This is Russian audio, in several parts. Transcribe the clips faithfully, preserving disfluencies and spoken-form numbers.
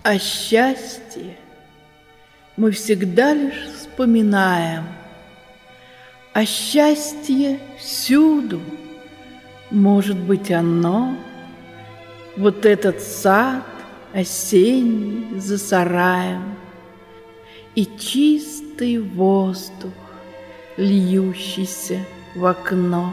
А счастье мы всегда лишь вспоминаем, а счастье всюду. Может быть, оно, вот этот сад осенний за сараем, и чистый воздух, льющийся в окно.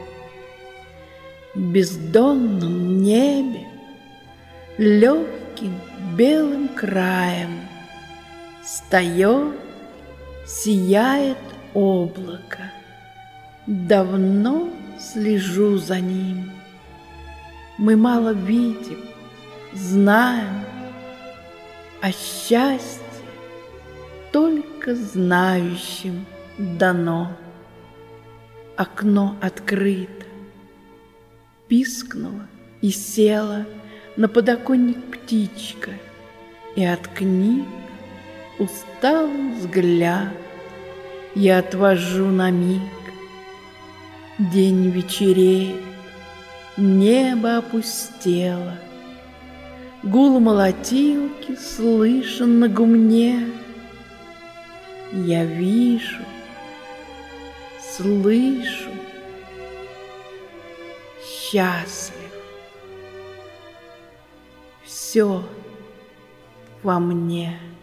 В бездонном небе легким белым краем встает, сияет облако. Давно слежу за ним. Мы мало видим, знаем, а счастье только знающим дано. Окно открыто, пискнула и села на подоконник птичка, и от книг усталый взгляд я отвожу на миг. День вечереет, небо опустело, гул молотилки слышен на гумне. Я вижу, слышу, счастлив. Все во мне.